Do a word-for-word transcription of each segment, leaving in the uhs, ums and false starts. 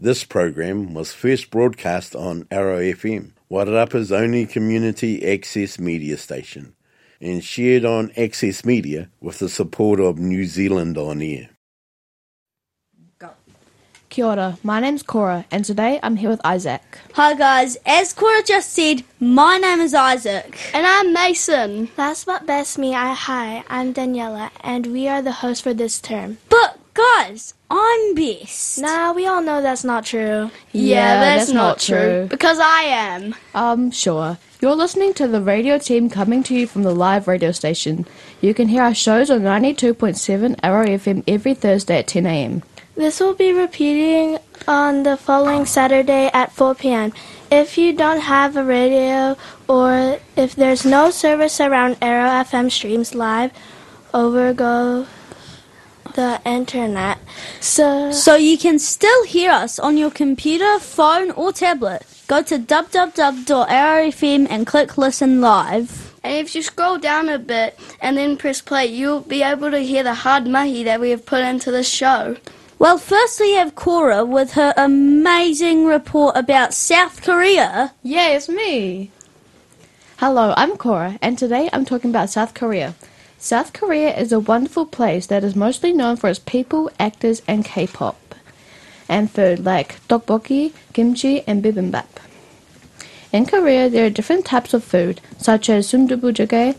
This program was first broadcast on Arrow F M, Wairarapa's only community access media station, and shared on Access Media with the support of New Zealand On Air. Kia ora, my name's Cora, and today I'm here with Isaac. Hi guys, as Cora just said, my name is Isaac. And I'm Mason. That's what best me. I Hi, I'm Daniela, and we are the hosts for this term. But guys, I'm Best. Nah, we all know that's not true. Yeah, Yeah, that's, that's not, not true. true. Because I am. Um, sure. You're listening to the radio team coming to you from the live radio station. You can hear our shows on ninety-two point seven Arrow F M every Thursday at ten a.m. This will be repeating on the following Saturday at four p.m. If you don't have a radio or if there's no service around Arrow F M streams live, over go the internet. So, So you can still hear us on your computer, phone or tablet. Go to w w w dot arrow f m and click listen live. And if you scroll down a bit and then press play, you'll be able to hear the hard mahi that we have put into this show. Well, first we have Cora with her amazing report about South Korea. Yeah, it's me. Hello, I'm Cora, and today I'm talking about South Korea. South Korea is a wonderful place that is mostly known for its people, actors, and K-pop, and food like tteokbokki, kimchi, and bibimbap. In Korea, there are different types of food, such as sundubu-jjigae,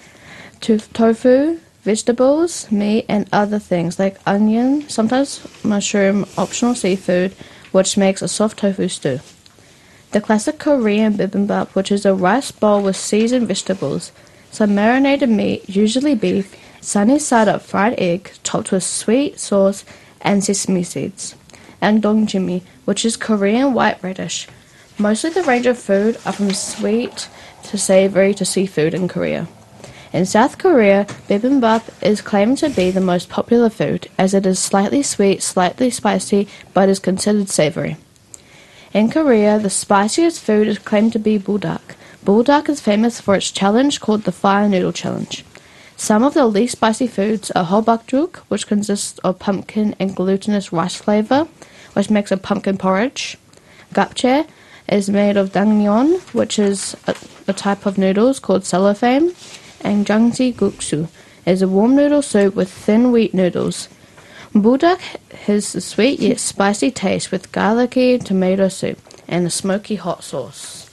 tofu, vegetables, meat, and other things like onion, sometimes mushroom, optional seafood, which makes a soft tofu stew. The classic Korean bibimbap, which is a rice bowl with seasoned vegetables, some marinated meat, usually beef, sunny-side-up fried egg topped with sweet sauce and sesame seeds, and dongjimi, which is Korean white radish. Mostly the range of food are from sweet to savory to seafood in Korea. In South Korea, bibimbap is claimed to be the most popular food, as it is slightly sweet, slightly spicy, but is considered savory. In Korea, the spiciest food is claimed to be buldak. Buldak is famous for its challenge called the Fire Noodle Challenge. Some of the least spicy foods are hobbakjuk, which consists of pumpkin and glutinous rice flavor, which makes a pumpkin porridge. Gapchae is made of dangmyeon, which is a, a type of noodles called cellophane. And jangsi guksu is a warm noodle soup with thin wheat noodles. Buldak has a sweet yet spicy taste with garlicky tomato soup and a smoky hot sauce.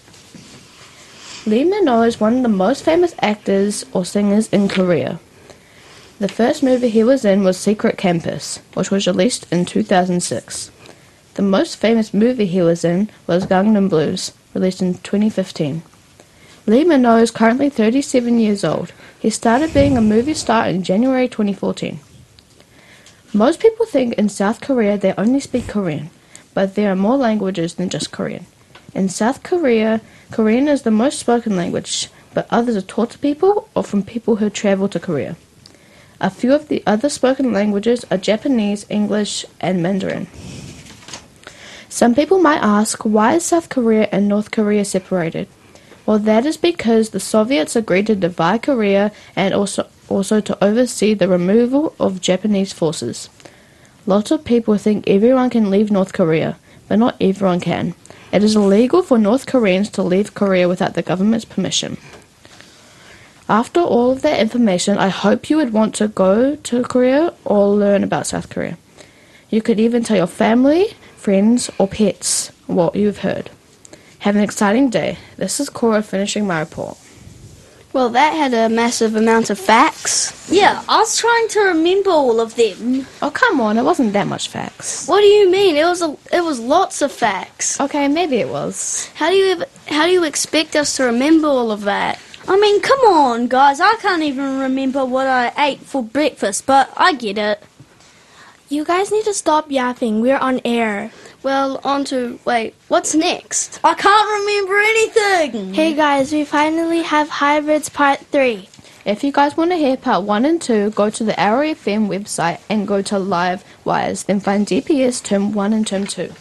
Lee Min-ho is one of the most famous actors or singers in Korea. The first movie he was in was Secret Campus, which was released in two thousand six. The most famous movie he was in was Gangnam Blues, released in twenty fifteen. Lee Min-ho is currently thirty-seven years old. He started being a movie star in January twenty fourteen. Most people think in South Korea they only speak Korean, but there are more languages than just Korean. In South Korea, Korean is the most spoken language, but others are taught to people or from people who travel to Korea. A few of the other spoken languages are Japanese, English, and Mandarin. Some people might ask, why is South Korea and North Korea separated? Well, that is because the Soviets agreed to divide Korea and also also to oversee the removal of Japanese forces. Lots of people think everyone can leave North Korea, but not everyone can. It is illegal for North Koreans to leave Korea without the government's permission. After all of that information, I hope you would want to go to Korea or learn about South Korea. You could even tell your family, friends, or pets what you've heard. Have an exciting day. This is Cora finishing my report. Well, that had a massive amount of facts. Yeah, I was trying to remember all of them. Oh, come on, it wasn't that much facts. What do you mean? It was a, it was lots of facts. Okay, maybe it was. How do you ev- how do you expect us to remember all of that? I mean, come on, guys. I can't even remember what I ate for breakfast, but I get it. you guys need to stop yapping. We're on air. Well, on to... Wait, what's next? I can't remember anything. Hey guys, we finally have Hybrids Part three. If you guys want to hear part one and two, go to the Arrow F M website and go to Live Wires, then find D P S Term one and Term two.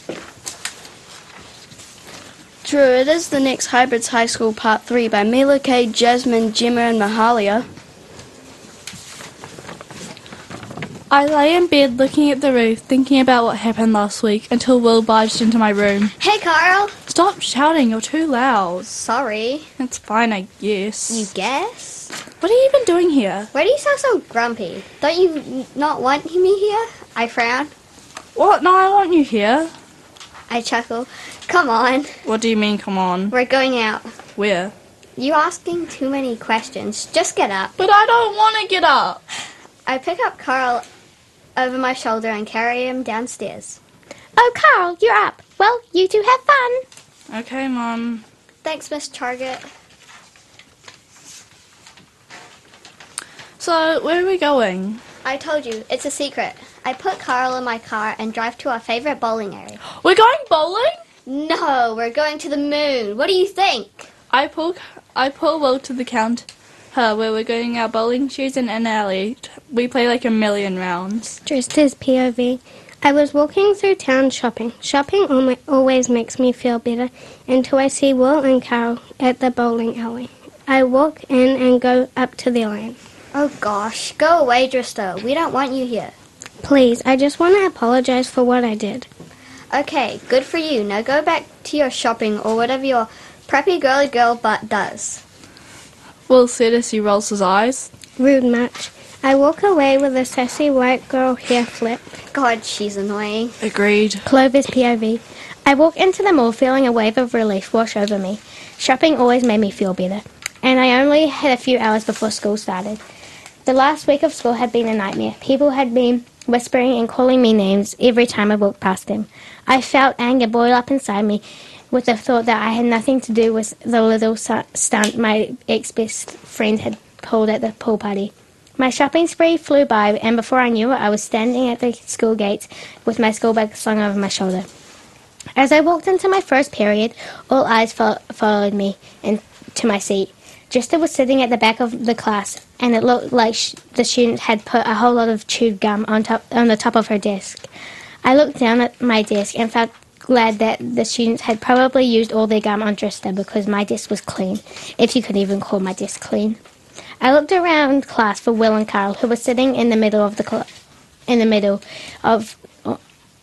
True, it is the next Hybrids High School Part three by Mila K, Jasmine, Gemma and Mahalia. I lay in bed looking at the roof, thinking about what happened last week, until Will barged into my room. Hey, Carl. Stop shouting, you're too loud. Sorry. It's fine, I guess. You guess? What are you even doing here? Why do you sound so grumpy? Don't you n- not want me here? I frown. What? No, I want you here. I chuckle. Come on. What do you mean, come on? We're going out. Where? You asking too many questions. Just get up. But I don't want to get up. I pick up Carl over my shoulder and carry him downstairs. Oh, Carl, you're up. Well, you two have fun. Okay, Mum. Thanks, Miss Target. So, where are we going? I told you, it's a secret. I put Carl in my car and drive to our favorite bowling area. We're going bowling? No, we're going to the moon. What do you think? I pull, I pull Will to the counter where we're getting our bowling shoes in an alley. We play like a million rounds. Just as P O V. I was walking through town shopping. Shopping alma- always makes me feel better until I see Will and Carol at the bowling alley. I walk in and go up to their lane. Oh gosh, go away, Dristo. We don't want you here. Please, I just want to apologize for what I did. Okay, good for you. Now go back to your shopping or whatever your preppy girly girl butt does. Will said as he rolls his eyes. Rude much. I walk away with a sassy white girl hair flip. God, she's annoying. Agreed. Clover's P O V. I walked into the mall feeling a wave of relief wash over me. Shopping always made me feel better. And I only had a few hours before school started. The last week of school had been a nightmare. People had been whispering and calling me names every time I walked past them. I felt anger boil up inside me with the thought that I had nothing to do with the little stunt my ex-best friend had pulled at the pool party. My shopping spree flew by, and before I knew it, I was standing at the school gates with my school bag slung over my shoulder. As I walked into my first period, all eyes fo- followed me and to my seat. Jester was sitting at the back of the class, and it looked like sh- the student had put a whole lot of chewed gum on top on the top of her desk. I looked down at my desk and felt glad that the students had probably used all their gum on Jester because my desk was clean, if you could even call my desk clean. I looked around class for Will and Carl, who were sitting in the middle of the cl- in the middle of uh,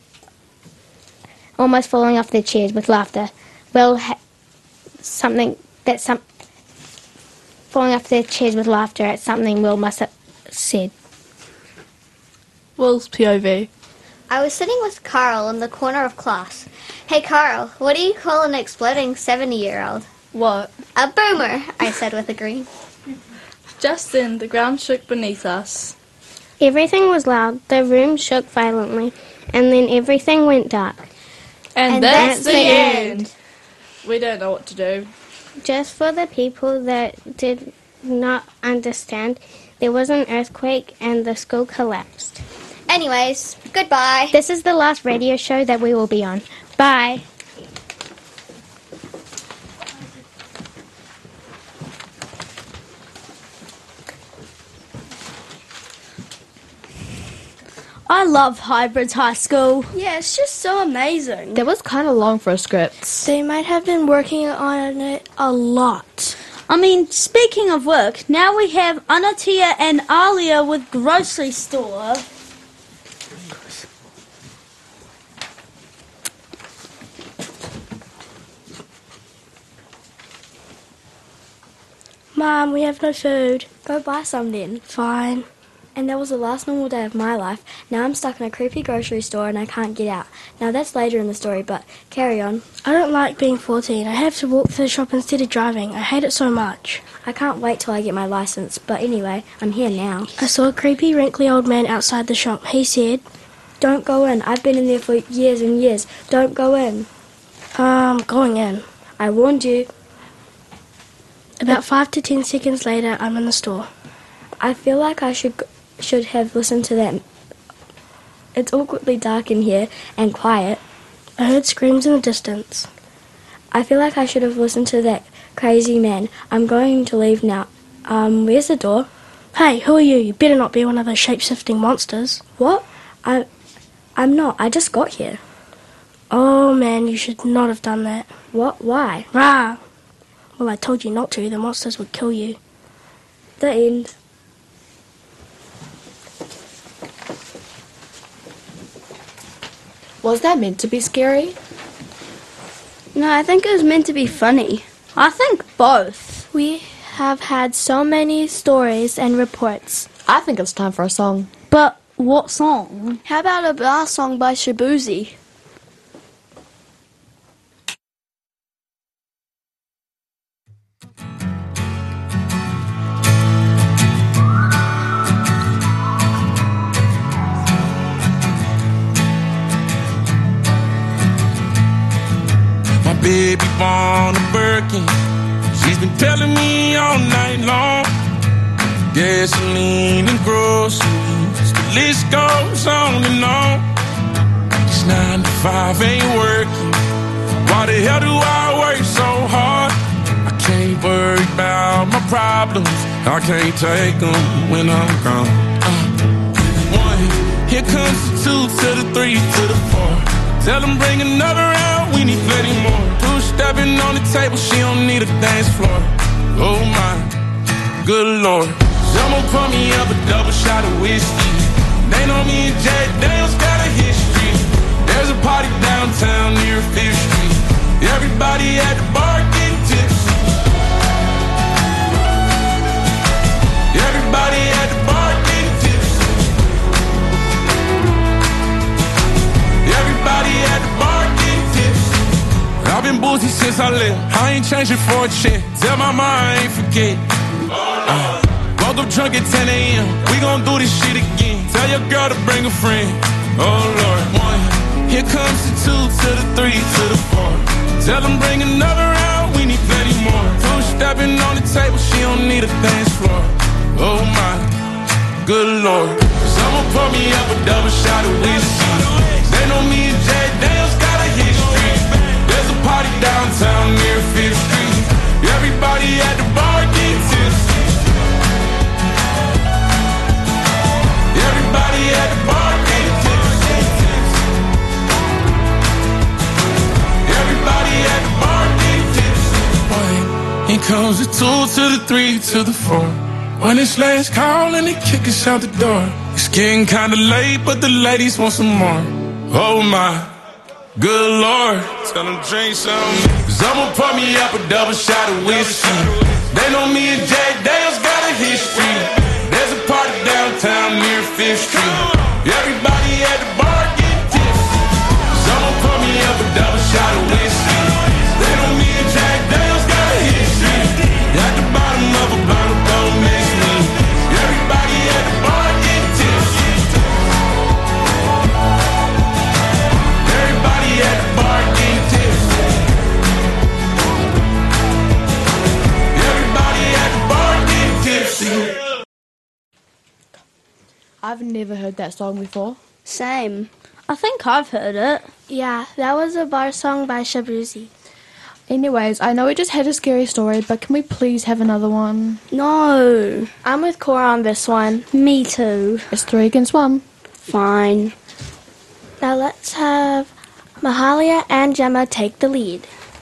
almost falling off their chairs with laughter. Will had something that some falling off their chairs with laughter at something Will must have said. Will's P O V. I was sitting with Carl in the corner of class. Hey, Carl, what do you call an exploding seventy-year-old? What? A boomer, I said with a grin. Just then, the ground shook beneath us. Everything was loud. The room shook violently, and then everything went dark. And, And that's, that's the the end. end. We don't know what to do. Just for the people that did not understand, there was an earthquake and the school collapsed. Anyways, goodbye. This is the last radio show that we will be on. Bye. I love Hybrids High School. Yeah, it's just so amazing. That was kind of long for a script. They might have been working on it a lot. I mean, speaking of work, now we have Anatia and Alia with Grocery Store. Mom, we have no food. Go buy some then. Fine. And that was the last normal day of my life. Now I'm stuck in a creepy grocery store and I can't get out. Now that's later in the story, but carry on. I don't like being fourteen. I have to walk to the shop instead of driving. I hate it so much. I can't wait till I get my license, but anyway, I'm here now. I saw a creepy, wrinkly old man outside the shop. He said, Don't go in. I've been in there for years and years. Don't go in. um, going in. I warned you. About five to ten seconds later, I'm in the store. I feel like I should should have listened to that. It's awkwardly dark in here and quiet. I heard screams in the distance. I feel like I should have listened to that crazy man. I'm going to leave now. Um, where's the door? Hey, who are you? You better not be one of those shape-shifting monsters. What? I, I'm not. I just got here. Oh, man, you should not have done that. What? Why? Rah! Well, I told you not to. The monsters would kill you. The end. Was that meant to be scary? No, I think it was meant to be funny. I think both. We have had so many stories and reports. I think it's time for a song. But what song? How about a bar song by Shabuzi? Baby born a Birkin. She's been telling me all night long. Gasoline and groceries, the list goes on and on. It's nine to five, ain't working. Why the hell do I work so hard? I can't worry about my problems. I can't take them when I'm gone. uh, One, here comes the two to the three to the four. Tell them bring another round, we need plenty more. Two stepping on the table, she don't need a dance floor. Oh my, good lord. Someone pour me up a double shot of whiskey. They know me and Jack Daniels got a history. There's a party downtown near Fifth Street. Everybody at the bar getting tipsy. Everybody at the bar getting tipsy. Everybody at the bar getting tipsy. I've been boozy since I left. I ain't changing for a check. Tell my mom I ain't forget. uh, Woke up drunk at ten a.m. We gon' do this shit again. Tell your girl to bring a friend. Oh Lord. One, here comes the two to the three to the four. Tell them bring another round, we need plenty more. Two stepping on the table, she don't need a dance floor. Oh my, good lord. Someone pour me up a double shot of whiskey. They know me and Jack Daniels got a history. There's a party downtown near Fifth Street. Everybody at the bar getting tipsy. Everybody at the bar getting tipsy. Everybody at the bar getting tipsy. One, here comes the two to the three to the four. When it's last call and they kick us out the door. It's getting kinda late, but the ladies want some more. Oh my, good lord. Tell them drink some. Someone pour me up a double shot of whiskey. They know me and Jack Daniels got a history. There's a party downtown near Fifth Street. Everybody at the bar getting tipsy. Someone pour me up a double shot of whiskey. They know me and Jack Daniels got a history. At the bottom of a bottle, don't miss me. Everybody at the bar getting tipsy. Everybody at the bar getting tipsy. Everybody at the bar getting tipsy. I've never heard that song before. Same. I think I've heard it. Yeah, that was a bar song by Shabuzi. Anyways, I know we just had a scary story, but can we please have another one? No. I'm with Cora on this one. Me too. It's three against one. Fine. Now let's have Mahalia and Gemma take the lead.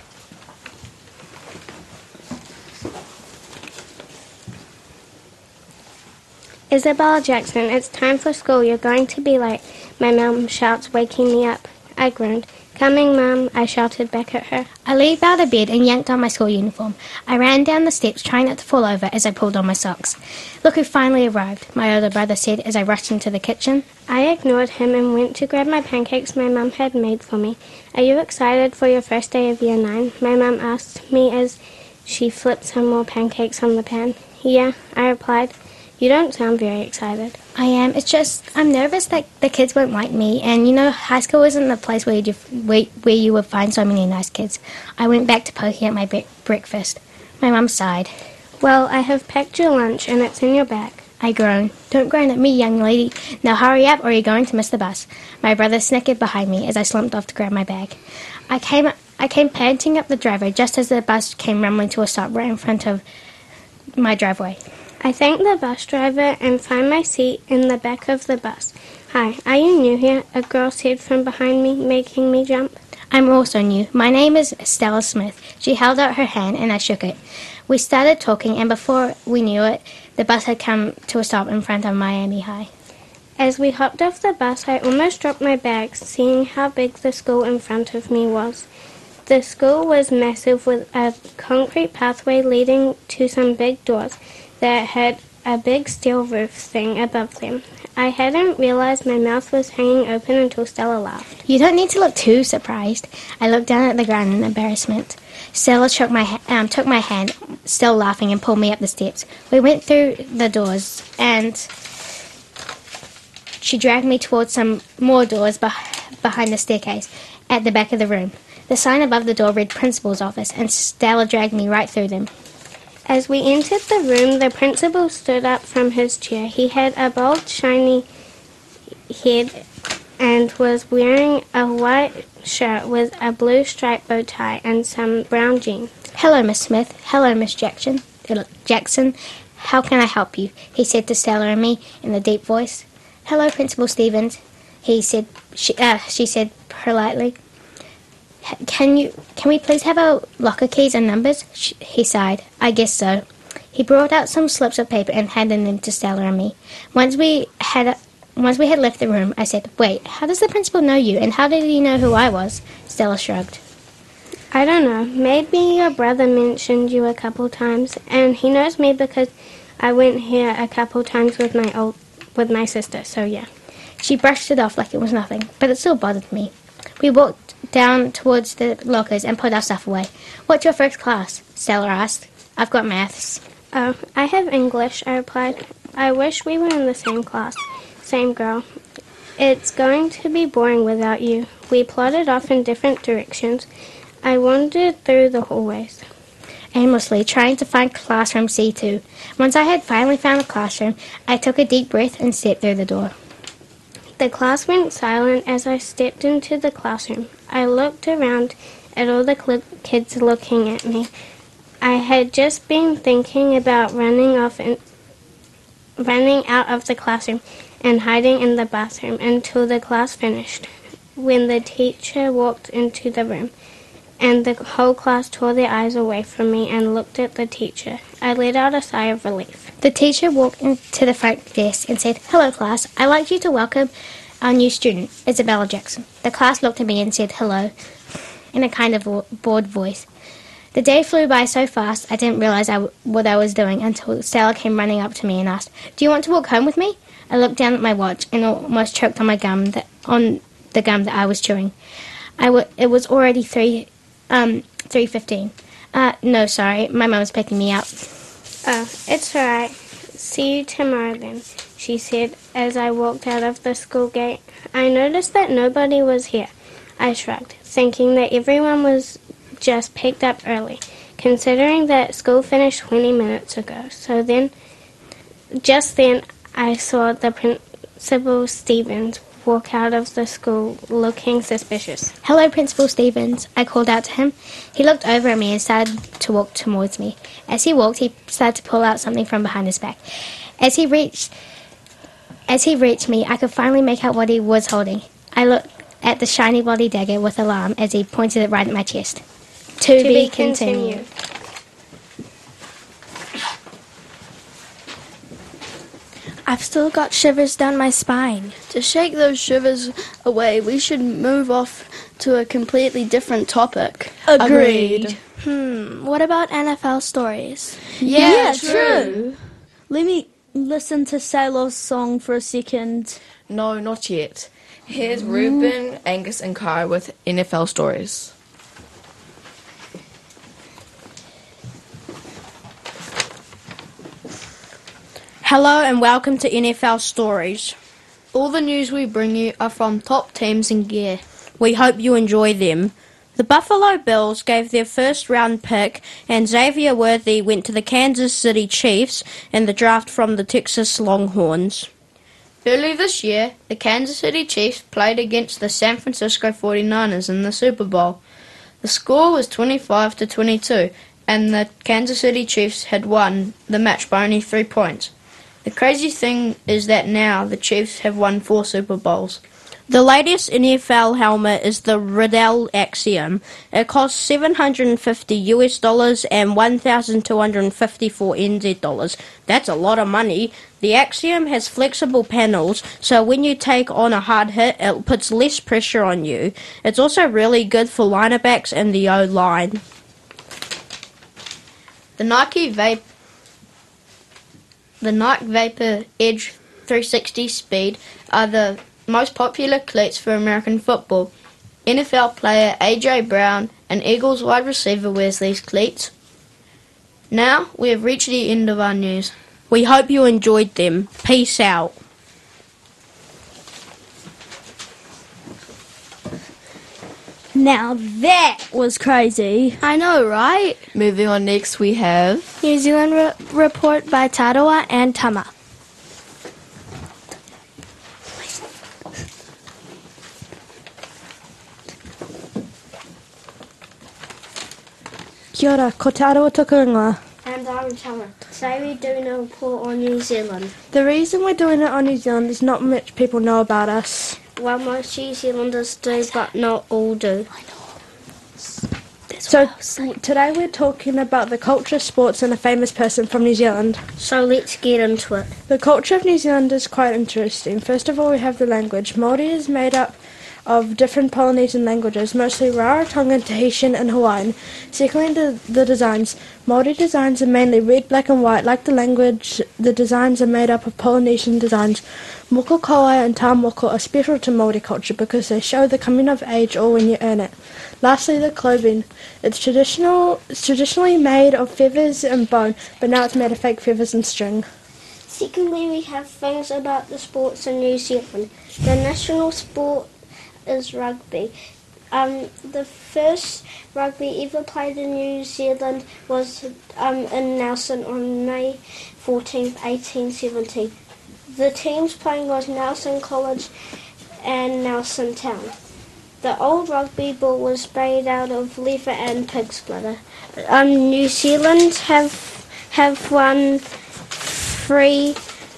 Isabella Jackson, it's time for school. You're going to be late. My mum shouts, waking me up. I groaned. Coming, Mum, I shouted back at her. I leaped out of bed and yanked on my school uniform. I ran down the steps, trying not to fall over as I pulled on my socks. Look who finally arrived, my older brother said as I rushed into the kitchen. I ignored him and went to grab my pancakes my mum had made for me. Are you excited for your first day of year nine? My mum asked me as she flipped some more pancakes on the pan. Yeah, I replied. You don't sound very excited. I am. It's just I'm nervous that the kids won't like me, and you know, high school isn't the place where you where, where you would find so many nice kids. I went back to poking at my bre- breakfast. My mum sighed. Well, I have packed your lunch, and it's in your bag. I groaned. Don't groan at me, young lady. Now hurry up, or you're going to miss the bus. My brother snickered behind me as I slumped off to grab my bag. I came I came panting up the driveway just as the bus came rumbling to a stop right in front of my driveway. I thank the bus driver and find my seat in the back of the bus. Hi, are you new here? A girl said from behind me, making me jump. I'm also new. My name is Stella Smith. She held out her hand and I shook it. We started talking, and before we knew it, the bus had come to a stop in front of Miami High. As we hopped off the bus, I almost dropped my bags, seeing how big the school in front of me was. The school was massive, with a concrete pathway leading to some big doors that had a big steel roof thing above them. I hadn't realized my mouth was hanging open until Stella laughed. You don't need to look too surprised. I looked down at the ground in embarrassment. Stella took my, ha- um, took my hand, still laughing, and pulled me up the steps. We went through the doors, and she dragged me towards some more doors beh- behind the staircase at the back of the room. The sign above the door read Principal's Office, and Stella dragged me right through them. As we entered the room, the principal stood up from his chair. He had a bald, shiny head and was wearing a white shirt with a blue striped bow tie and some brown jeans. Hello, Miss Smith. Hello, Miss Jackson. Jackson. How can I help you? He said to Stella and me in a deep voice. Hello, Principal Stevens. He said. She, uh, she said politely. Can you? Can we please have our locker keys and numbers? She, he sighed. I guess so. He brought out some slips of paper and handed them to Stella and me. Once we had. Once we had left the room, I said, "Wait, how does the principal know you, and how did he know who I was?" Stella shrugged. I don't know. Maybe your brother mentioned you a couple times, and he knows me because I went here a couple times with my old, with my sister. So yeah. She brushed it off like it was nothing, but it still bothered me. We walked down towards the lockers and put our stuff away. What's your first class? Stella asked. I've got maths. Oh, I have English, I replied. I wish we were in the same class. Same girl. It's going to be boring without you. We plodded off in different directions. I wandered through the hallways, aimlessly trying to find classroom C two. Once I had finally found a classroom, I took a deep breath and stepped through the door. The class went silent as I stepped into the classroom. I looked around at all the cl- kids looking at me. I had just been thinking about running off and running out of the classroom and hiding in the bathroom until the class finished. When the teacher walked into the room, and the whole class tore their eyes away from me and looked at the teacher, I let out a sigh of relief. The teacher walked into the front desk and said, "Hello, class. I'd like you to welcome our new student, Isabella Jackson." The class looked at me and said hello in a kind of bored voice. The day flew by so fast I didn't realize I w- what I was doing until Stella came running up to me and asked, "Do you want to walk home with me?" I looked down at my watch and almost choked on my gum that, on the gum that I was chewing. I w- it was already three um three fifteen. Uh no, sorry, my mum was picking me up. Oh, it's all right. See you tomorrow then, she said as I walked out of the school gate. I noticed that nobody was here. I shrugged, thinking that everyone was just picked up early, considering that school finished twenty minutes ago. So then, just then, I saw the Principal Stevens walk out of the school looking suspicious. "Hello, Principal Stevens," I called out to him. He looked over at me and started to walk towards me. As he walked, he started to pull out something from behind his back. As he reached, as he reached me, I could finally make out what he was holding. I looked at the shiny bloody dagger with alarm as he pointed it right at my chest. To, to be, be continued. continued. I've still got shivers down my spine. To shake those shivers away, we should move off to a completely different topic. Agreed. Hmm, what about N F L stories? Yeah, yeah true. true. Let me listen to Sailor's song for a second. No, not yet. Here's mm. Ruben, Angus and Kai with N F L stories. Hello and welcome to N F L Stories. All the news we bring you are from top teams and gear. We hope you enjoy them. The Buffalo Bills gave their first round pick and Xavier Worthy went to the Kansas City Chiefs in the draft from the Texas Longhorns. Early this year, the Kansas City Chiefs played against the San Francisco forty-niners in the Super Bowl. The score was twenty-five to twenty-two and the Kansas City Chiefs had won the match by only three points. The crazy thing is that now the Chiefs have won four Super Bowls. The latest N F L helmet is the Riddell Axiom. It costs seven hundred fifty US dollars and one thousand two hundred fifty-four N Z dollars. That's a lot of money. The Axiom has flexible panels, so when you take on a hard hit, it puts less pressure on you. It's also really good for linerbacks and the O-line. The Nike Vape, the Nike Vapor Edge three sixty Speed are the most popular cleats for American football. N F L player A J Brown, an Eagles wide receiver, wears these cleats. Now we have reached the end of our news. We hope you enjoyed them. Peace out. Now that was crazy. I know, right? Moving on next, we have New Zealand re- report by Tarawa and Tama. Kia ora, ko te arawa tuku ingoa. And I'm Tama. Today we're doing a report on New Zealand. The reason we're doing it on New Zealand is not much people know about us. Well, most New Zealanders do, but not all do. So today we're talking about the culture, sports and a famous person from New Zealand. So let's get into it. The culture of New Zealand is quite interesting. First of all, we have the language. Māori is made up of different Polynesian languages, mostly Rarotongan, Tahitian and Hawaiian. Secondly, the, the designs. Māori designs are mainly red, black and white. Like the language, the designs are made up of Polynesian designs. Moko Kauai and Tā Moko are special to Māori culture because they show the coming of age or when you earn it. Lastly, the clothing. It's traditional. It's traditionally made of feathers and bone, but now it's made of fake feathers and string. Secondly, we have things about the sports in New Zealand. The national sport is rugby. Um, the first rugby ever played in New Zealand was um, in Nelson on May fourteenth, eighteen seventy. The teams playing was Nelson College and Nelson Town. The old rugby ball was made out of leather and pig's bladder. Um, New Zealand have have won three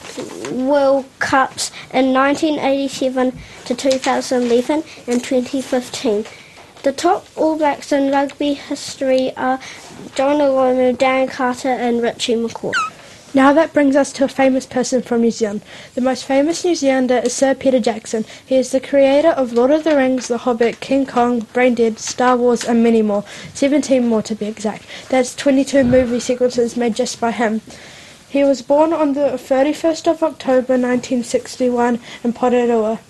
World Cups in nineteen eighty-seven to two thousand eleven and twenty fifteen. The top All Blacks in rugby history are John Olomu, Dan Carter and Richie McCaw. Now that brings us to a famous person from New Zealand. The most famous New Zealander is Sir Peter Jackson. He is the creator of Lord of the Rings, The Hobbit, King Kong, Braindead, Star Wars and many more. seventeen more to be exact. That's twenty-two movie sequences made just by him. He was born on the thirty-first of October nineteen sixty-one in Porirua.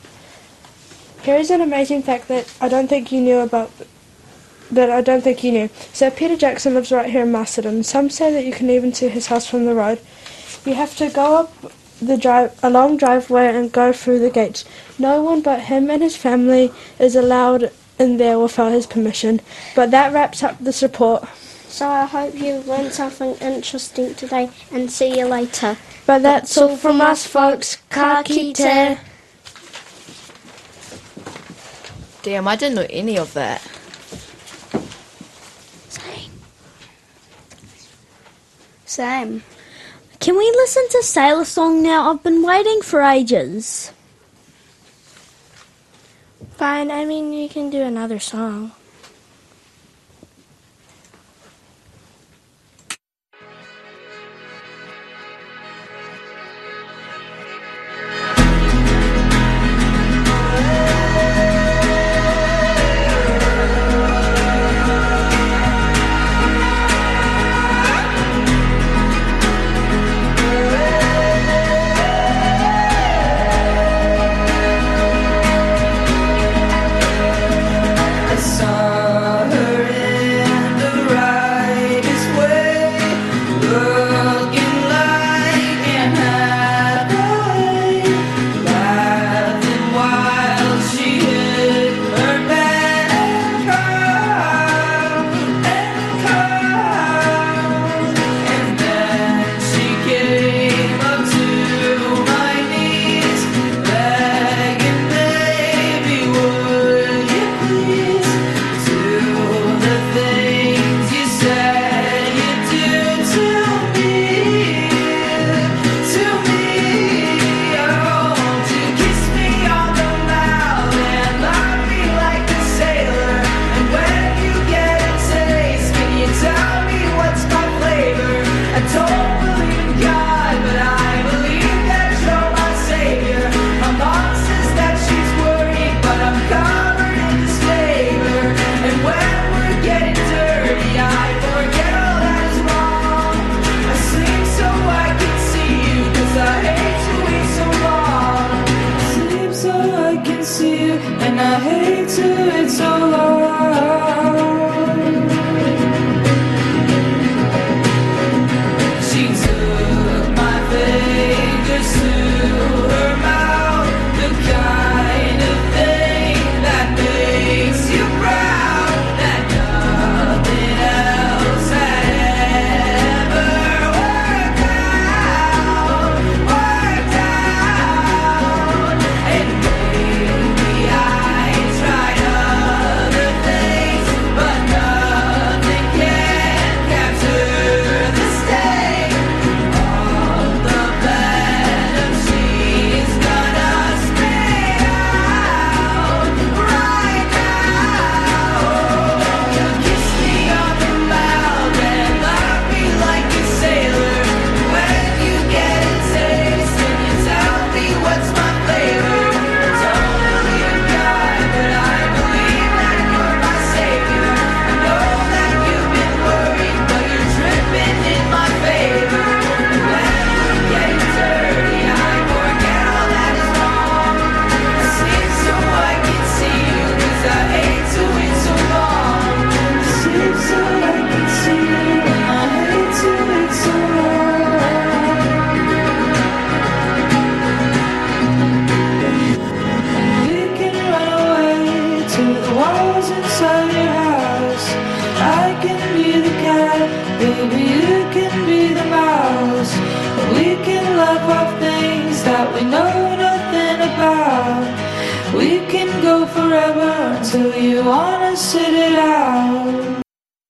Here is an amazing fact that I don't think you knew about that I don't think you knew. Sir Peter Jackson lives right here in Macedon. Some say that you can even see his house from the road. You have to go up the drive, a long driveway and go through the gates. No one but him and his family is allowed in there without his permission. But that wraps up this report. So I hope you've learned something interesting today and see you later. But that's, that's all from us folks. Ka kite. Damn, I didn't know any of that. Same. Can we listen to Sailor Song now? I've been waiting for ages. Fine, I mean, you can do another song. I saw Baby, you can be the mouse. We can laugh off things that we know nothing about. We can go forever until you wanna sit it out.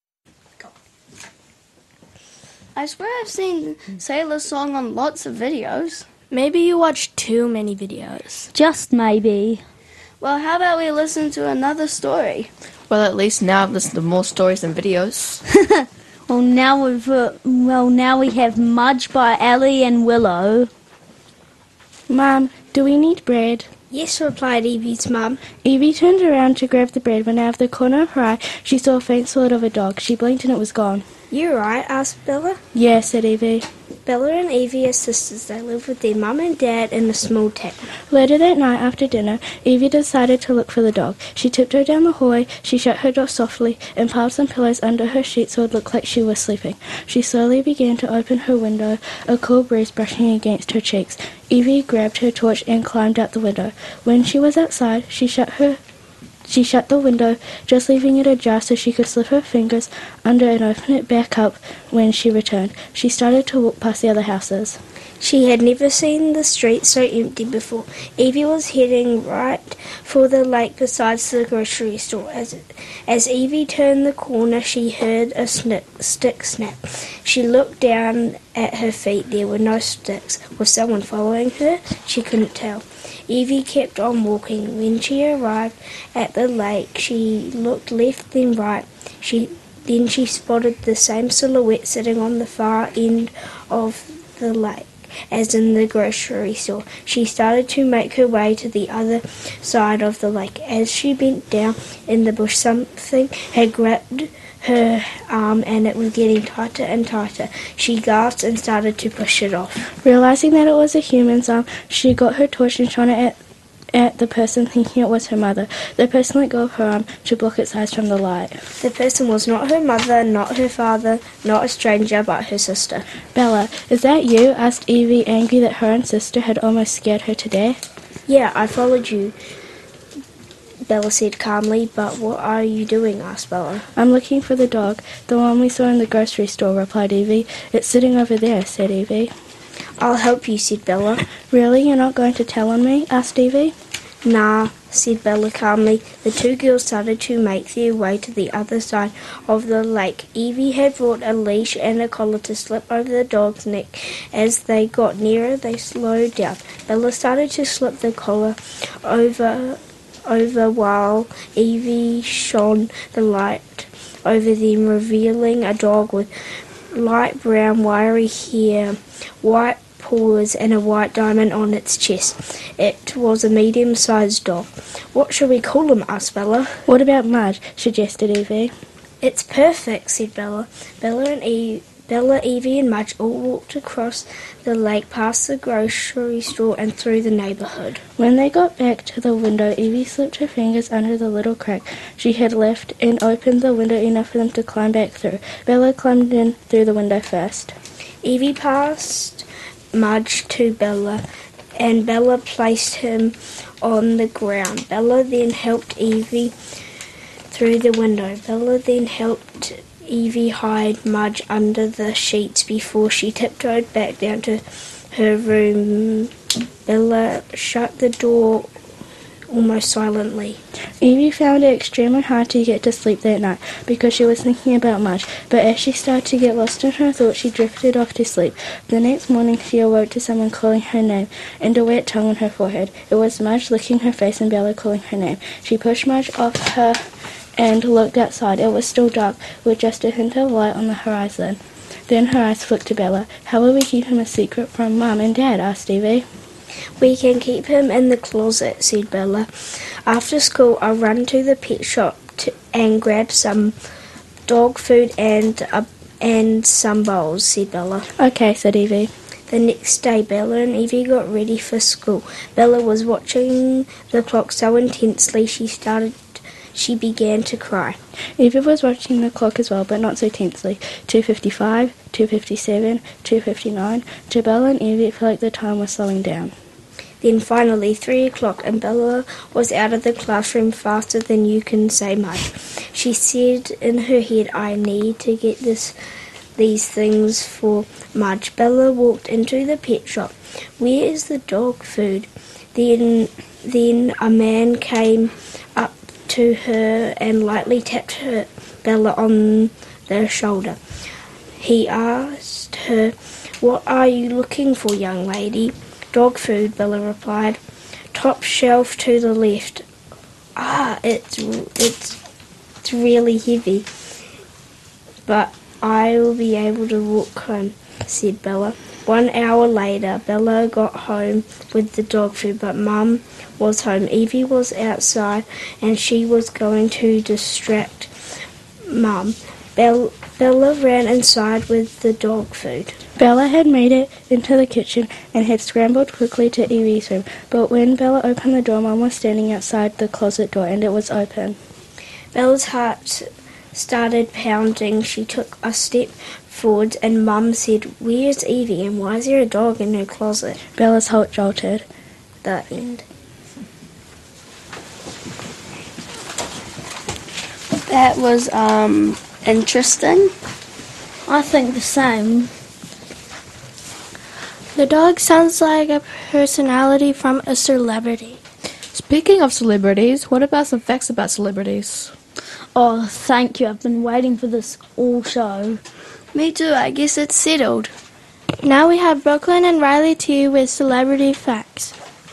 I swear I've seen Sailor's Song on lots of videos. Maybe you watch too many videos. Just maybe. Well, how about we listen to another story? Well, at least now I've listened to more stories and videos. Well, now we've uh, well now we have Mudge by Ellie and Willow. Mum, do we need bread? Yes, replied Evie's mum. Evie turned around to grab the bread when out of the corner of her eye she saw a faint silhouette of a dog. She blinked and it was gone. You right? Asked Bella. Yeah, said Evie. Bella and Evie are sisters. They live with their mum and dad in a small town. Later that night after dinner, Evie decided to look for the dog. She tiptoed down the hallway, she shut her door softly, and piled some pillows under her sheet so it looked like she was sleeping. She slowly began to open her window, a cool breeze brushing against her cheeks. Evie grabbed her torch and climbed out the window. When she was outside, she shut her She shut the window, just leaving it ajar so she could slip her fingers under and open it back up when she returned. She started to walk past the other houses. She had never seen the street so empty before. Evie was heading right for the lake beside the grocery store. As as Evie turned the corner, she heard a snick, stick snap. She looked down at her feet. There were no sticks. Was someone following her? She couldn't tell. Evie kept on walking. When she arrived at the lake, she looked left then right. She then she spotted the same silhouette sitting on the far end of the lake as in the grocery store. She started to make her way to the other side of the lake. As she bent down in the bush, something had grabbed her arm and it was getting tighter and tighter. She gasped and started to push it off. Realizing that it was a human's arm, she got her torch and shone it at, at the person, thinking it was her mother. The person let go of her arm to block its eyes from the light. The person was not her mother, not her father, not a stranger, but her sister. Bella, is that you? Asked Evie, angry that her own sister had almost scared her to death. Yeah, I followed you, Bella said calmly. But what are you doing? Asked Bella. I'm looking for the dog, the one we saw in the grocery store, replied Evie. It's sitting over there, said Evie. I'll help you, said Bella. Really? You're not going to tell on me? Asked Evie. Nah, said Bella calmly. The two girls started to make their way to the other side of the lake. Evie had brought a leash and a collar to slip over the dog's neck. As they got nearer, they slowed down. Bella started to slip the collar over over while Evie shone the light over them, revealing a dog with light brown wiry hair, white paws and a white diamond on its chest. It was a medium-sized dog. What should we call him? Asked Bella. What about Mudge? Suggested Evie. It's perfect, said Bella. Bella and Evie Bella, Evie and Mudge all walked across the lake, past the grocery store and through the neighbourhood. When they got back to the window, Evie slipped her fingers under the little crack she had left and opened the window enough for them to climb back through. Bella climbed in through the window first. Evie passed Mudge to Bella, and Bella placed him on the ground. Bella then helped Evie through the window. Bella then helped Evie hide Mudge under the sheets before she tiptoed back down to her room. Bella shut the door almost silently. Evie found it extremely hard to get to sleep that night because she was thinking about Mudge, but as she started to get lost in her thoughts, she drifted off to sleep. The next morning she awoke to someone calling her name and a wet tongue on her forehead. It was Mudge licking her face and Bella calling her name. She pushed Mudge off her and looked outside. It was still dark, with just a hint of light on the horizon. Then her eyes flicked to Bella. How will we keep him a secret from Mum and Dad? Asked Evie. We can keep him in the closet, said Bella. After school, I'll run to the pet shop to, and grab some dog food and uh, and some bowls, said Bella. Okay, said Evie. The next day, Bella and Evie got ready for school. Bella was watching the clock so intensely she started She began to cry. Evie was watching the clock as well, but not so tensely. two fifty-five, two fifty-seven, two fifty-nine. To Bella and Evie, it felt like the time was slowing down. Then finally, three o'clock, and Bella was out of the classroom faster than you can say much. She said in her head, I need to get this these things for Marge. Bella walked into the pet shop. Where is the dog food? Then, then a man came up to her and lightly tapped her Bella on the shoulder. He asked her, "What are you looking for, young lady?" "Dog food," Bella replied. "Top shelf to the left." "Ah, it's it's it's really heavy, but I will be able to walk home," said Bella. One hour later, Bella got home with the dog food, but Mum was home. Evie was outside, and she was going to distract Mum. Bella, Bella ran inside with the dog food. Bella had made it into the kitchen and had scrambled quickly to Evie's room, but when Bella opened the door, Mum was standing outside the closet door and it was open. Bella's heart started pounding. She took a step forward and Mum said, "Where's Evie and why is there a dog in her closet?" Bella's heart jolted. The end. That was um interesting. I think the same. The dog sounds like a personality from a celebrity. Speaking of celebrities, what about some facts about celebrities? Oh, thank you. I've been waiting for this all show. Me too. I guess it's settled. Now we have Brooklyn and Riley to you with celebrity facts.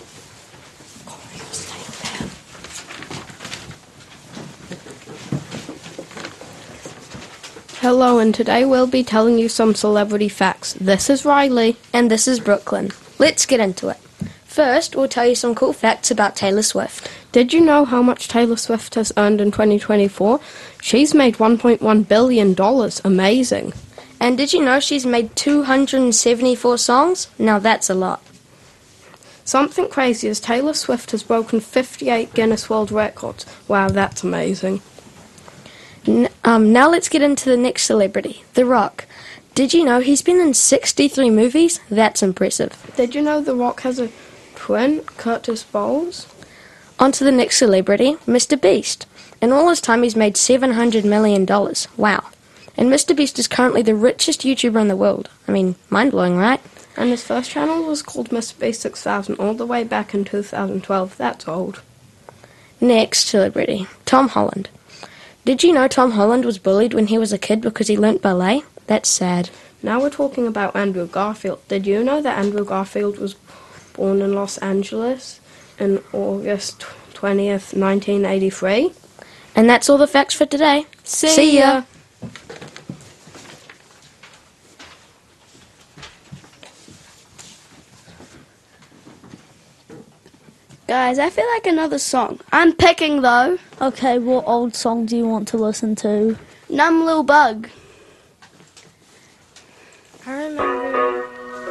Hello, and today we'll be telling you some celebrity facts. This is Riley. And this is Brooklyn. Let's get into it. First, we'll tell you some cool facts about Taylor Swift. Did you know how much Taylor Swift has earned in twenty twenty-four? She's made one point one billion dollars. Amazing. And did you know she's made two hundred seventy-four songs? Now that's a lot. Something crazy is Taylor Swift has broken fifty-eight Guinness World Records. Wow, that's amazing. N- um, now let's get into the next celebrity, The Rock. Did you know he's been in sixty-three movies? That's impressive. Did you know The Rock has a twin, Curtis Bowles? On to the next celebrity, Mister Beast. In all his time, he's made seven hundred million dollars. Wow. And Mister Beast is currently the richest YouTuber in the world. I mean, mind-blowing, right? And his first channel was called Mister Beast six thousand all the way back in two thousand twelve. That's old. Next celebrity, Tom Holland. Did you know Tom Holland was bullied when he was a kid because he learnt ballet? That's sad. Now we're talking about Andrew Garfield. Did you know that Andrew Garfield was born in Los Angeles in August twentieth, nineteen eighty-three? And that's all the facts for today. See, See ya! Guys, I feel like another song. I'm picking though. Okay, what old song do you want to listen to? Numb Little Bug. I remember.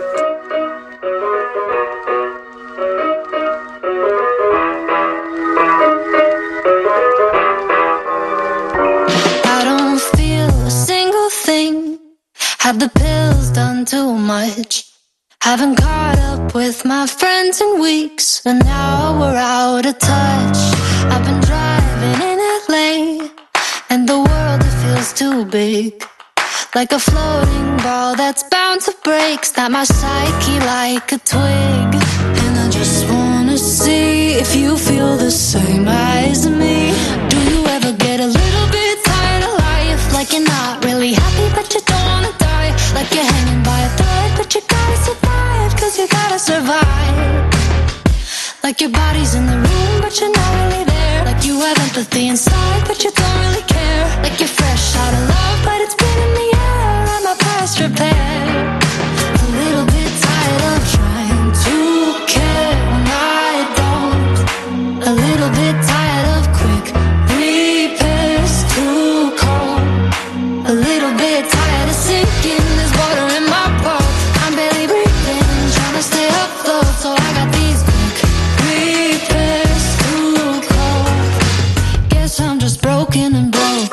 I don't feel a single thing. Had the pills done too much? Haven't caught up with my friends in weeks, and now we're out of touch. I've been driving in L A, and the world, it feels too big. Like a floating ball that's bound to break. Snap my psyche like a twig. And I just wanna see if you feel the same as me. Do you ever get a little bit tired of life? Like you're not really happy but you don't wanna die. Like you're hanging by a thread but you gotta survive, cause you gotta survive. Like your body's in the room but you're not really there. Like you have empathy inside but you don't really care. Like you're fresh out of love but it's been in the air. I'm a past repair. A little bit tired of trying to care when I don't. A little bit tired of quick repairs, too cold. A little bit tired of sinking, there's water in my boat. I'm barely breathing, trying to stay afloat. So I got these quick repairs, too cold. Guess I'm just broken and broke.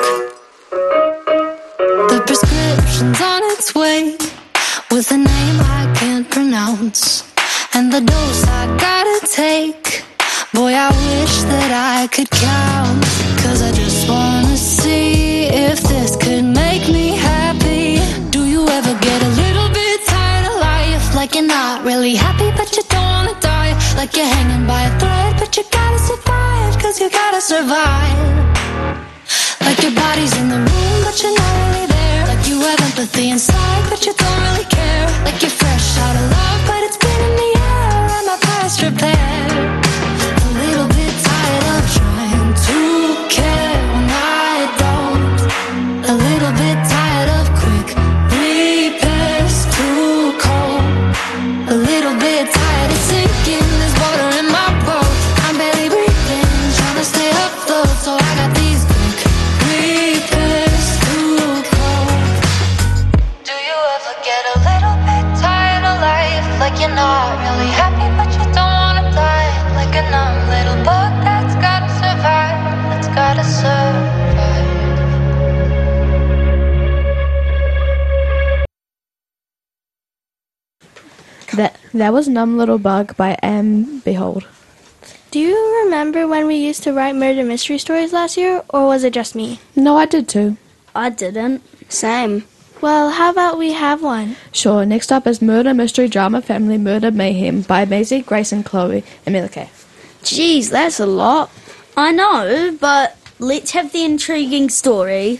The prescription's on its way, with a name I can't pronounce, and the dose I gotta take. Boy, I wish that I could count, cause I just wanna see if this could make me happy. Do you not really happy, but you don't wanna die. Like you're hanging by a thread, but you gotta survive, cause you gotta survive. Like your body's in the room, but you're not really there. Like you have empathy inside, but you don't really care. Like you're fresh out of love, but it's been in the air, and my past repaired. A little bit tired of trying to care when I don't. A little bit tired of quick repairs, too cold. A little bit tired of sinking, there's water in my boat. I'm barely breathing, trying to stay afloat, so I got these quick repairs, too cold. Do you ever get a little bit tired of life? Like you're not really happy, but you don't wanna die. Like a numb little bug that's gotta survive, that's gotta survive. That that was Numb Little Bug by Anne Behold. Do you remember when we used to write murder mystery stories last year, or was it just me? No, I did too. I didn't. Same. Well, how about we have one? Sure, next up is Murder Mystery Drama Family Murder Mayhem by Maisie, Grayson, Chloe, and Melike. Jeez, that's a lot. I know, but let's have the intriguing story.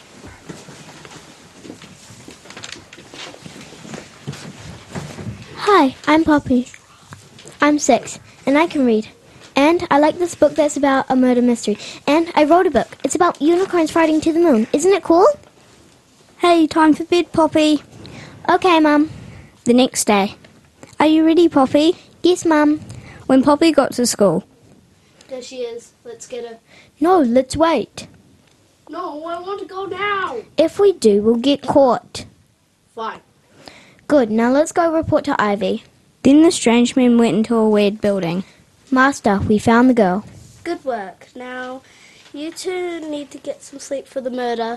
Hi, I'm Poppy. I'm six, and I can read. And I like this book that's about a murder mystery. And I wrote a book. It's about unicorns fighting to the moon. Isn't it cool? Hey, time for bed, Poppy. Okay, Mum. The next day. Are you ready, Poppy? Yes, Mum. When Poppy got to school. There she is. Let's get her. No, let's wait. No, I want to go now. If we do, we'll get caught. Fine. Good, now let's go report to Ivy. Then the strange men went into a weird building. Master, we found the girl. Good work. Now, you two need to get some sleep for the murder.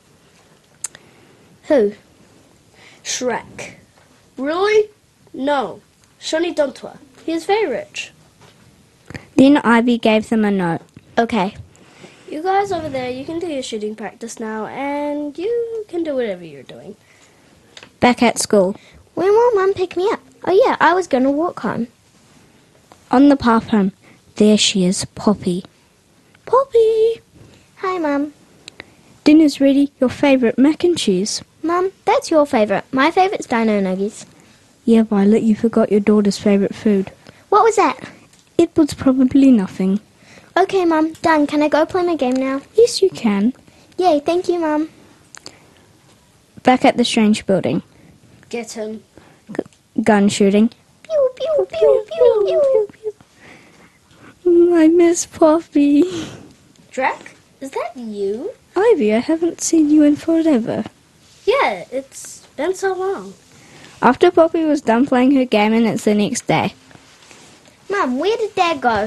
Who? Shrek. Really? No. Shani Dontua. He is very rich. Then Ivy gave them a note. Okay. You guys over there, you can do your shooting practice now, and you can do whatever you're doing. Back at school. When will Mum pick me up? Oh yeah, I was going to walk home. On the path home, there she is, Poppy. Poppy! Hi, Mum. Dinner's ready. Your favourite mac and cheese. Mum, that's your favourite. My favourite's Dino Nuggies. Yeah, Violet, you forgot your daughter's favourite food. What was that? It was probably nothing. Okay, Mum, done. Can I go play my game now? Yes, you can. Yay, thank you, Mum. Back at the strange building. Get him. G- gun shooting. Pew, pew, pew, pew, pew, pew. Mm, I miss Poppy. Drac, is that you? Ivy, I haven't seen you in forever. Yeah, it's been so long. After Poppy was done playing her game, and it's the next day. Mum, where did Dad go?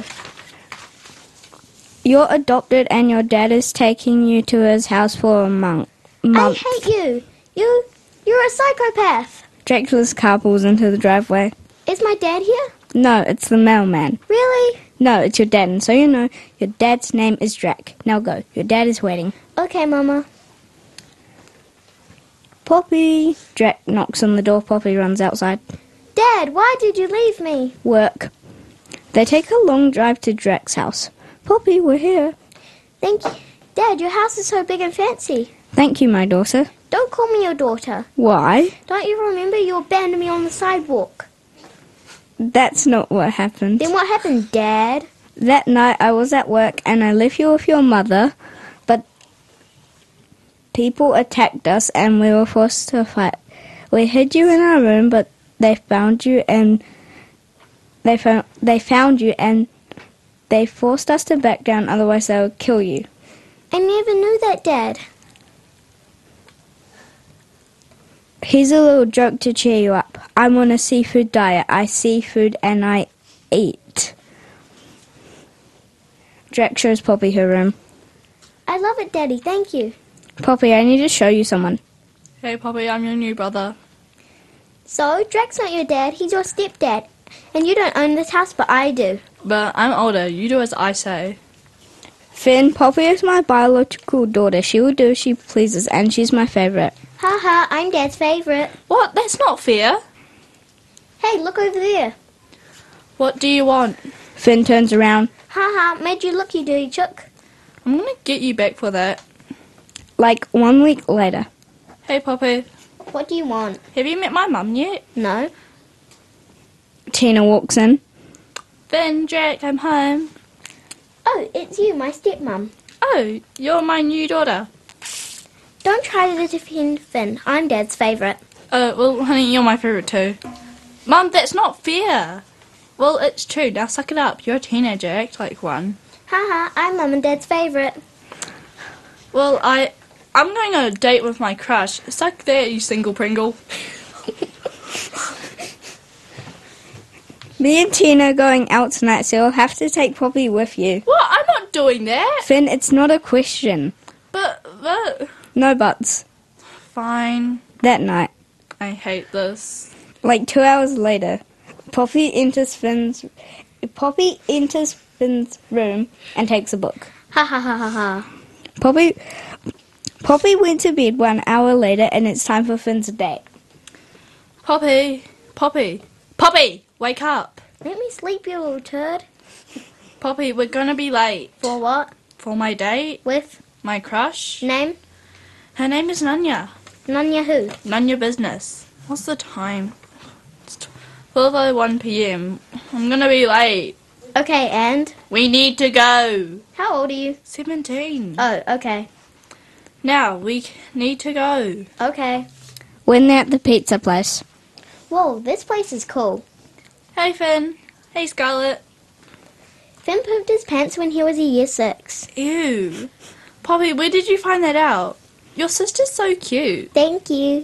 You're adopted and your dad is taking you to his house for a month. month. I hate you. You, you're a psychopath. Dracula's car pulls into the driveway. Is my dad here? No, it's the mailman. Really? No, it's your dad, and so you know, your dad's name is Drac. Now go. Your dad is waiting. Okay, Mama. Poppy! Drac knocks on the door. Poppy runs outside. Dad, why did you leave me? Work. They take a long drive to Drac's house. Poppy, we're here. Thank you. Dad, your house is so big and fancy. Thank you, my daughter. Don't call me your daughter. Why? Don't you remember you abandoned me on the sidewalk? That's not what happened. Then what happened, Dad? That night I was at work and I left you with your mother, but people attacked us and we were forced to fight. We hid you in our room, but they found you and they found they found you and they forced us to back down, otherwise they would kill you. I never knew that, Dad. Here's a little joke to cheer you up. I'm on a seafood diet. I see food and I eat. Drac shows Poppy her room. I love it, Daddy. Thank you. Poppy, I need to show you someone. Hey, Poppy, I'm your new brother. So, Drac's not your dad. He's your stepdad. And you don't own this house, but I do. But I'm older. You do as I say. Finn, Poppy is my biological daughter. She will do as she pleases, and she's my favourite. Ha ha, I'm Dad's favourite. What? That's not fair. Hey, look over there. What do you want? Finn turns around. Haha, made you look, you dirty chook. I'm gonna get you back for that. Like one week later. Hey, Poppy. What do you want? Have you met my mum yet? No. Tina walks in. Finn, Jack, I'm home. Oh, it's you, my stepmom. Oh, you're my new daughter. Don't try to defend Finn. I'm Dad's favourite. Oh, well, honey, you're my favourite too. Mum, that's not fair. Well, it's true. Now suck it up. You're a teenager. Act like one. Haha, I'm Mum and Dad's favourite. Well, I... I'm going on a date with my crush. Suck that, you single Pringle. Me and Tina are going out tonight, so you'll have to take Poppy with you. What? I'm not doing that. Finn, it's not a question. But, but... No buts. Fine. That night. I hate this. Like two hours later, Poppy enters Finn's... Poppy enters Finn's room and takes a book. Ha ha ha ha ha. Poppy... Poppy went to bed one hour later and it's time for Finn's date. Poppy. Poppy. Poppy! Wake up. Let me sleep, you little turd. Poppy, we're gonna be late. For what? For my date. With? My crush. Name? Her name is Nanya. Nanya who? None your business. What's the time? It's twelve oh one p.m. I'm gonna be late. Okay, and? We need to go. How old are you? seventeen. Oh, okay. Now, we need to go. Okay. When they're at the pizza place. Whoa, this place is cool. Hey, Finn. Hey, Scarlett. Finn pooped his pants when he was a year six. Ew. Poppy, where did you find that out? Your sister's so cute. Thank you.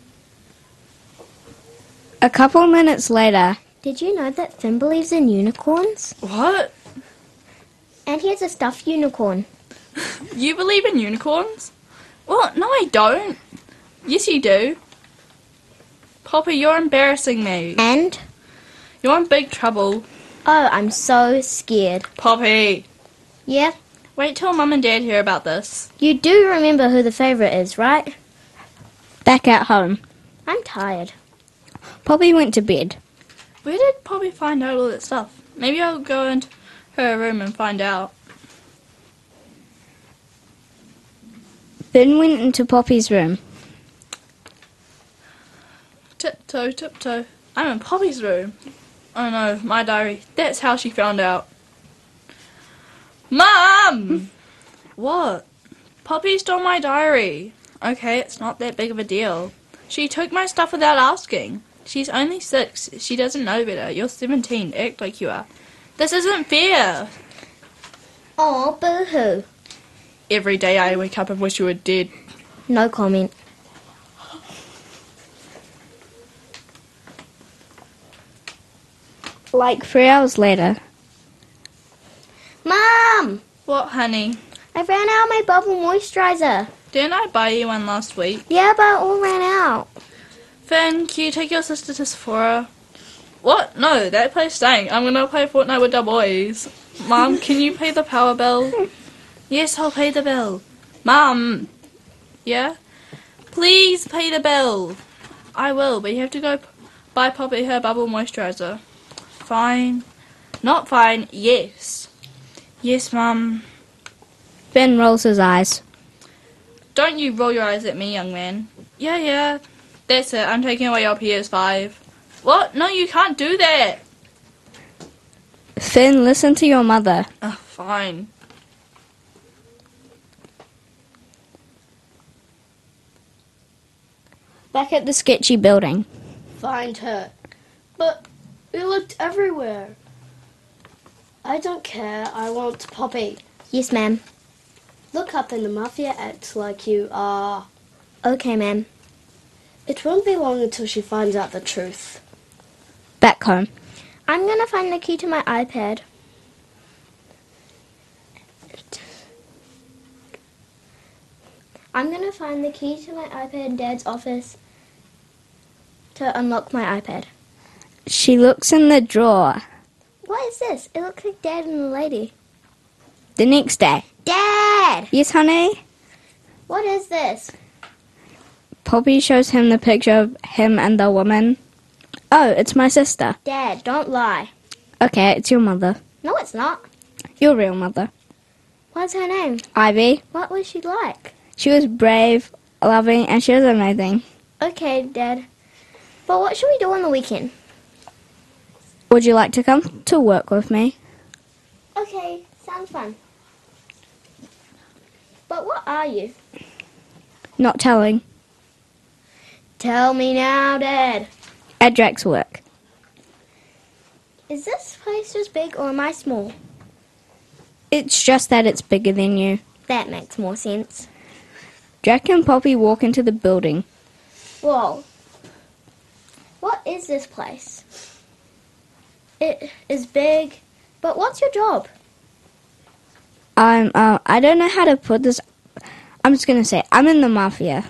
A couple minutes later. Did you know that Finn believes in unicorns? What? And he has a stuffed unicorn. You believe in unicorns? Well, no, I don't. Yes, you do. Poppy, you're embarrassing me. And? You're in big trouble. Oh, I'm so scared. Poppy. Yeah? Wait till Mum and Dad hear about this. You do remember who the favourite is, right? Back at home. I'm tired. Poppy went to bed. Where did Poppy find out all that stuff? Maybe I'll go into her room and find out. Finn went into Poppy's room. Tiptoe, tiptoe. I'm in Poppy's room. Oh no, my diary. That's how she found out. Mum! What? Poppy stole my diary. Okay, it's not that big of a deal. She took my stuff without asking. She's only six. She doesn't know better. You're seventeen. Act like you are. This isn't fair. Oh, boo-hoo. Every day I wake up and wish you were dead. No comment. Like three hours later. Mom! What, honey? I ran out of my bubble moisturizer. Didn't I buy you one last week? Yeah, but it all ran out. Finn, can you take your sister to Sephora? What? No, that place stank. I'm gonna play Fortnite with the boys. Mom, can you pay the power bill? Yes, I'll pay the bill. Mom! Yeah? Please pay the bill. I will, but you have to go p- buy Poppy her bubble moisturizer. Fine. Not fine. Yes. Yes, Mum. Finn rolls his eyes. Don't you roll your eyes at me, young man. Yeah, yeah. That's it. I'm taking away your P S five. What? No, you can't do that. Finn, listen to your mother. Oh, fine. Back at the sketchy building. Find her. But we looked everywhere. I don't care. I want Poppy. Yes, ma'am. Look up and the mafia acts like you are. Okay, ma'am. It won't be long until she finds out the truth. Back home. I'm gonna find the key to my iPad. I'm gonna find the key to my iPad in Dad's office to unlock my iPad. She looks in the drawer. What is this? It looks like Dad and the lady. The next day. Dad! Yes, honey? What is this? Poppy shows him the picture of him and the woman. Oh, it's my sister. Dad, don't lie. Okay, it's your mother. No, it's not. Your real mother. What's her name? Ivy. What was she like? She was brave, loving, and she was amazing. Okay, Dad. But what should we do on the weekend? Would you like to come to work with me? Okay, sounds fun. But what are you? Not telling. Tell me now, Dad. At Drake's work. Is this place just big or am I small? It's just that it's bigger than you. That makes more sense. Jack and Poppy walk into the building. Whoa. What is this place? It is big, but what's your job? I'm, uh, I don't know how to put this. I'm just going to say, I'm in the mafia.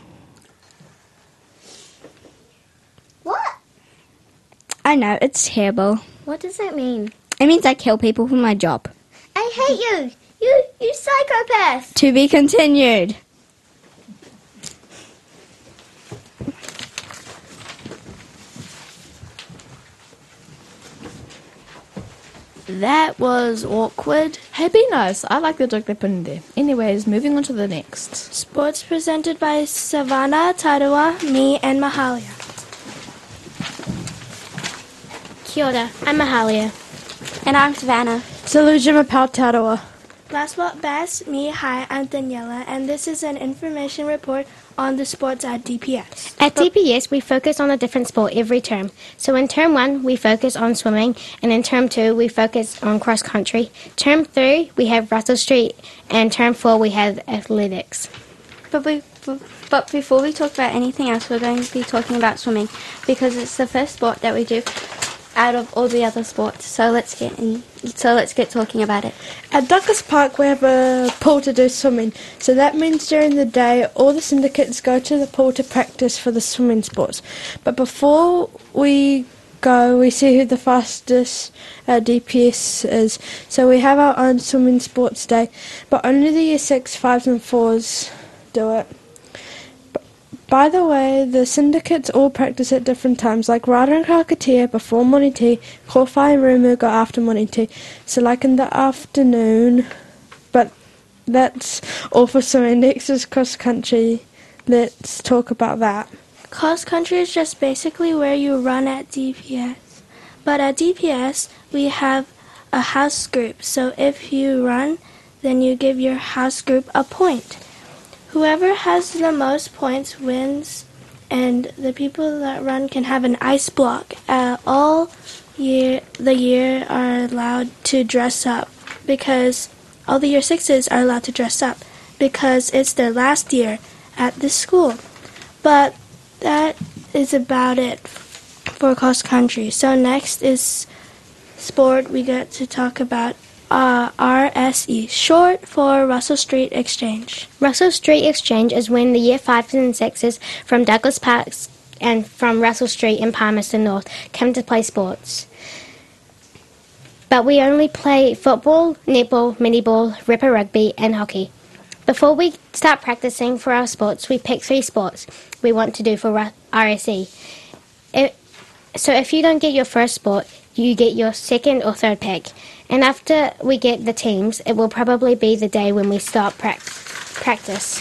What? I know, it's terrible. What does that mean? It means I kill people for my job. I hate you! You, you psychopath! To be continued. That was awkward. Hey, be nice. I like the joke they put in there. Anyways, moving on to the next. Sports presented by Savannah, Tarawa, me, and Mahalia. Kia ora, I'm Mahalia. And I'm Savannah. Salujima Pau Tarawa. Last Lot Bass, me, hi, I'm Daniela, and this is an information report on the sports at D P S. At D P S, we focus on a different sport every term. So in term one, we focus on swimming, and in term two, we focus on cross country. Term three, we have Russell Street, and term four, we have athletics. But we, but before we talk about anything else, we're going to be talking about swimming because it's the first sport that we do out of all the other sports. So let's get in. So let's get talking about it. At Douglas Park, we have a pool to do swimming. So that means during the day, all the syndicates go to the pool to practice for the swimming sports. But before we go, we see who the fastest at D P S is. So we have our own swimming sports day, but only the year six, fives, and fours do it. By the way, the syndicates all practice at different times, like Rada and Kakatea before morning tea, Kōwhai and Rumuga after morning tea. So like in the afternoon, but that's all for swimming. Next is cross country. Let's talk about that. Cross country is just basically where you run at D P S. But at D P S, we have a house group. So if you run, then you give your house group a point. Whoever has the most points wins, and the people that run can have an ice block. Uh, all year, the year are allowed to dress up because all the year sixes are allowed to dress up because it's their last year at this school. But that is about it for cross country. So next is sport. We get to talk about Uh, R S E, short for Russell Street Exchange. Russell Street Exchange is when the year fives and sixes from Douglas Park and from Russell Street in Palmerston North come to play sports. But we only play football, netball, mini-ball, ripper rugby and hockey. Before we start practicing for our sports, we pick three sports we want to do for R S E. It, so if you don't get your first sport, you get your second or third pick. And after we get the teams, it will probably be the day when we start pra- practice.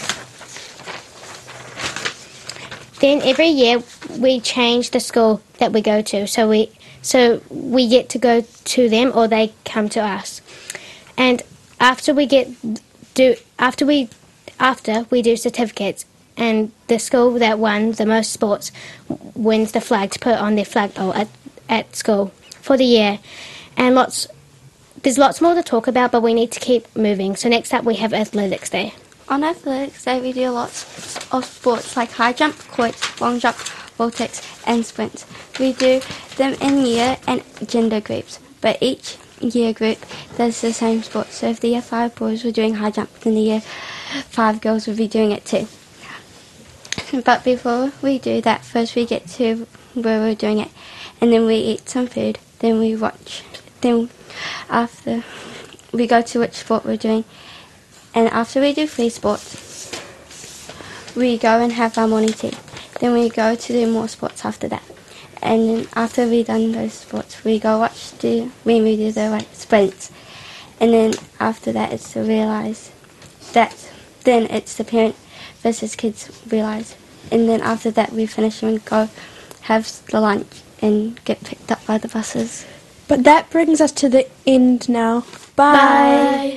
Then every year we change the school that we go to, so we so we get to go to them or they come to us. And after we get do after we after we do certificates, and the school that won the most sports wins the flag to put on their flagpole at at school for the year. And lots. There's lots more to talk about, but we need to keep moving. So next up we have Athletics Day. On Athletics Day we do lots of sports like high jump, quoits, long jump, vortex and sprints. We do them in year and gender groups, but each year group does the same sport. So if the year five boys were doing high jump, then the year five girls would be doing it too. But before we do that, first we get to where we're doing it, and then we eat some food, then we watch, then after we go to which sport we're doing, and after we do three sports we go and have our morning tea. Then we go to do more sports after that, and then after we done those sports, we go watch the when we do the like sprints, and then after that it's to realise that then it's the parent versus kids realise, and then after that we finish and go have the lunch and get picked up by the buses. But that brings us to the end now. Bye. Bye.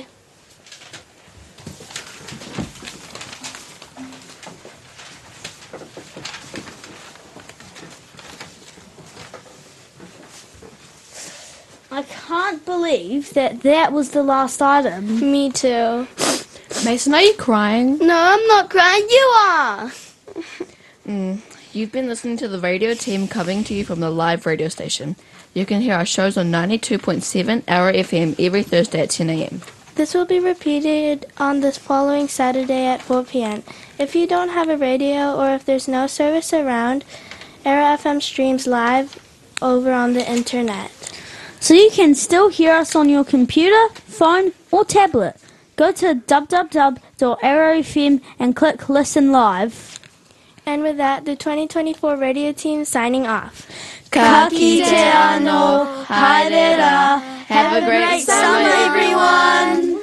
I can't believe that that was the last item. Me too. Mason, are you crying? No, I'm not crying. You are. Mm. You've been listening to the radio team coming to you from the live radio station. You can hear our shows on ninety-two point seven Arrow F M every Thursday at ten a.m. This will be repeated on the following Saturday at four p.m. If you don't have a radio or if there's no service around, Arrow F M streams live over on the internet. So you can still hear us on your computer, phone or tablet. Go to w w w dot arrow f m and click Listen Live. And with that, the twenty twenty-four radio team signing off. Ka kite ano, haere rā. Have a great summer, everyone!